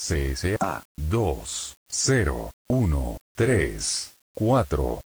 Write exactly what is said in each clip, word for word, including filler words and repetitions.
C S A dos cero uno tres cuatro.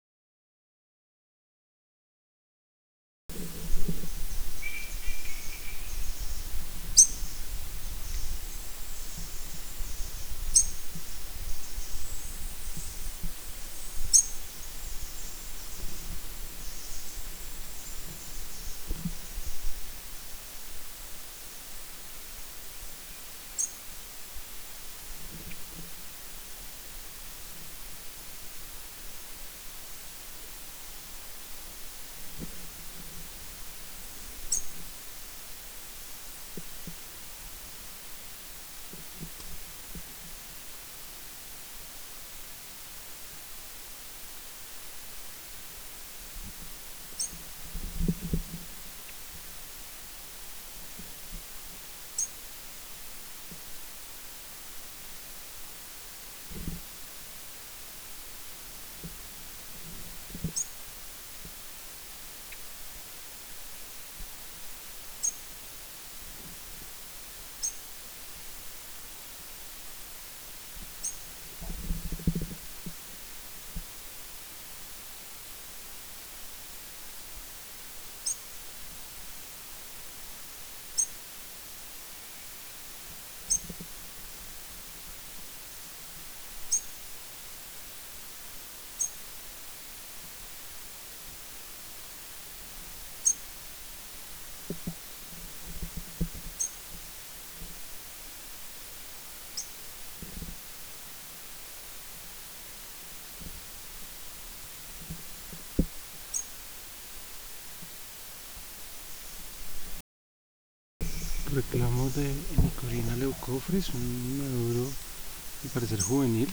Reclamo de Nicorina leucofris, un maduro al parecer juvenil,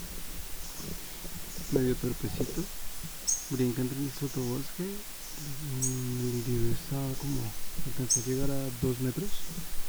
medio torpecito, brinca entre el sotobosque. El individuo estaba como, alcanzó a llegar a dos metros,